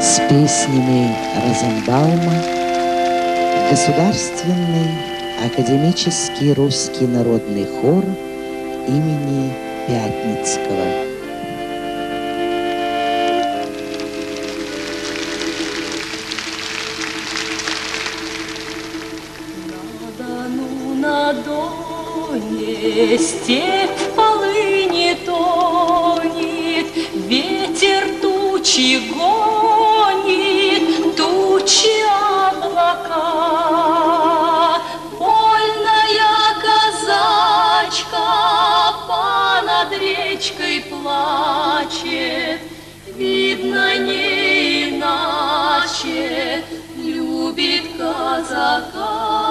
с песнями Розенбаума Государственный академический русский народный хор имени Пятницкого. На Доне степь полыни тонет, ветер тучи гонит, тучи облака. Вольная казачка понад речкой плачет, видно не иначе любит казака.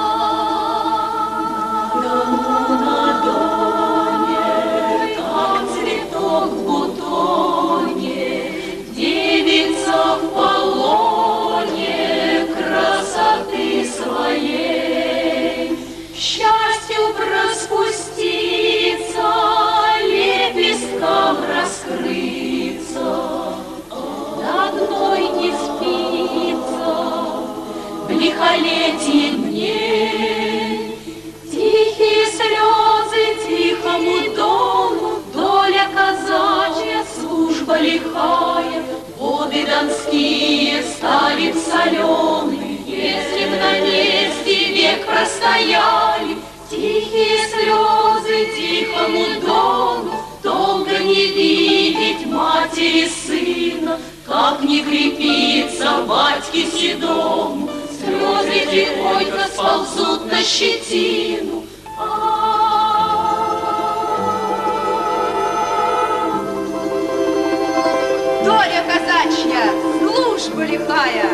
Раскрыться, одной не спится, в лихолетие дней. Тихие слезы тихому дому, доля казачья, служба лихая. Воды донские стали б соленые, если б на месте век простояли. Тихие слезы тихому дому, долго не видеть матери сына, как не крепится батьке седому. Слезы тихонько сползут на щетину. Доля казачья, служба лихая.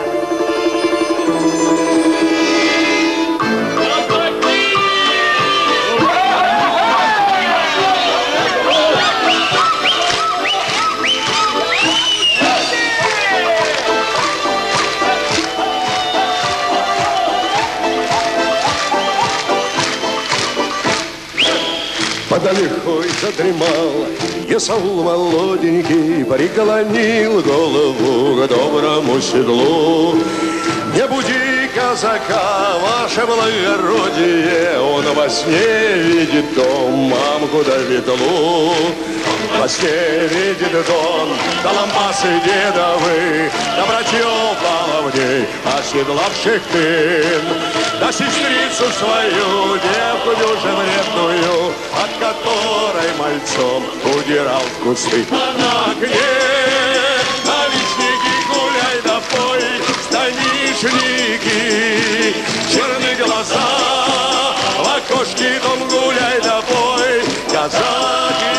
Подалихой задремал Есаул молоденький, преклонил голову к доброму седлу. Не буди казака, ваше благородие, он во сне видит дом, мамку да ветлу. Во сне видит дом, да лампасы дедовы, да братьев баловней, оседлавших тын, да сестрицу свою, девку дюжевредную, от которой мальцом удирал в кусты. А на окне наличники гуляй да пой, станичники, черные глаза, в окошке дом гуляй да пой, казаки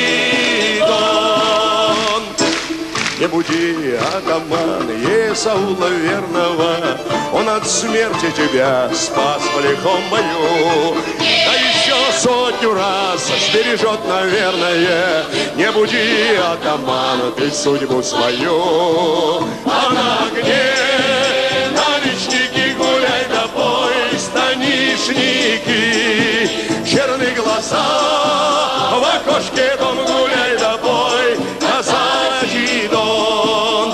Чидон. Не буди, атаман, Есаула верного, он от смерти тебя спас в лихом бою. Да еще сотню раз сбережет, наверное. Не буди, атаман, ты судьбу свою. А на огне наличники гуляй да пой, станишники, черные глаза, в окошке дом гуляй да пой, казачий дон.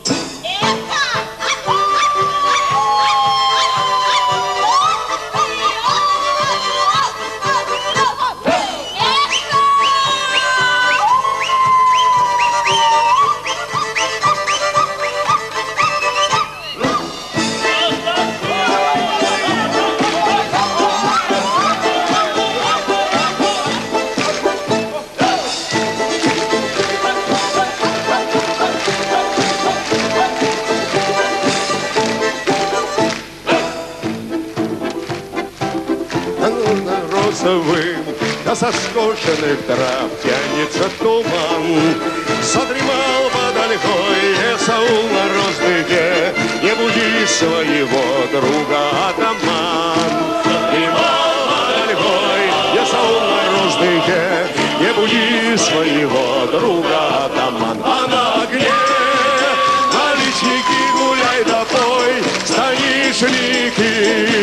Да со скошенных трав тянется туман. Задремал под ольхой Есаул на роздыхе, не буди своего друга, атаман. Задремал под ольхой Есаул на роздыхе, не буди своего друга, атаман. А на огне наличники гуляй да пой, станишники,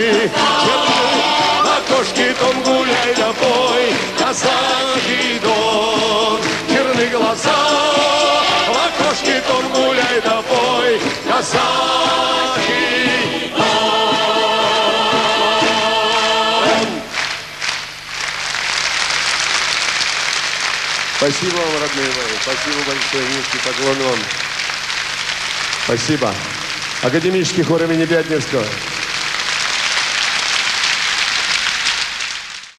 на кошке том гуляй да пой, казаки дон. Черные глаза, в окошке том гуляй да пой, казачий дом. Спасибо вам, родные мои. Спасибо большое. Низкий поклон вам. Спасибо. Академический хор имени Пятницкого.